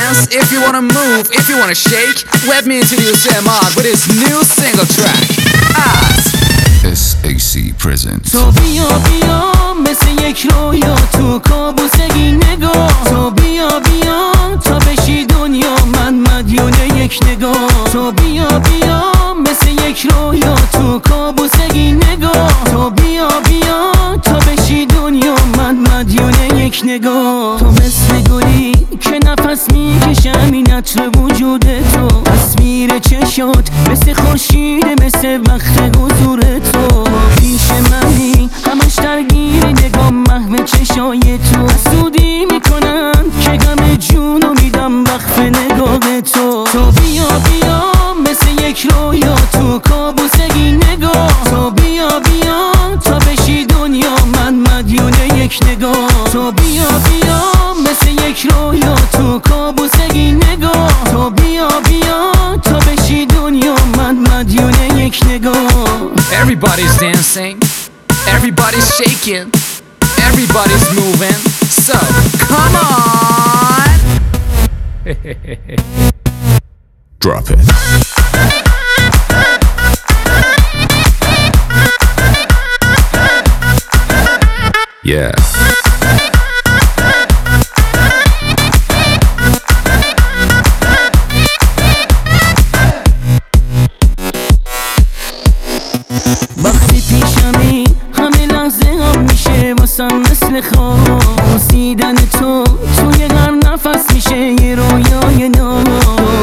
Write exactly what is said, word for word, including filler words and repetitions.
dance, if you wanna move, if you wanna shake, let me introduce Ahmad with his new single track, Ask. اس ای سی presents. تو بیا بیا مثل یک رویا تو کابوسگی نگاه، تو بیا بیا تا بشی دنیا من مدیون یک نگاه، تو بیا بیا مثل یک رویا تو کابوسگی نگاه، تو بیا بیا تا بشی دنیا من مدیون یک نگاه. تو مثل گلی که نفس میکشم این عطر وجود تو، تصویر چشات مثل خورشید مثل وقت حضور تو، پیش منی همش درگیر نگاه محو چشای تو، حسودی میکنن که غم جونو میدم وقف نگاه تو. تو بیا بیا مثل یک رویا تو کابوسگی نگاه، تو بیا بیا تا بشی دنیا من مدیون یک نگاه، تو بیا بیا مثل یک رویا تو کابوسگی نگاه، تو بیا بیا تا بشی دنیا من مدیون یک نگاه. Everybody's dancing, everybody's shaking, everybody's moving, so come on! Drop it. Yeah. وقتی پیشمی همه لحظه هم میشه واسم مثل خواب، رسیدن تو توی هر نفس میشه یه رویای ناب.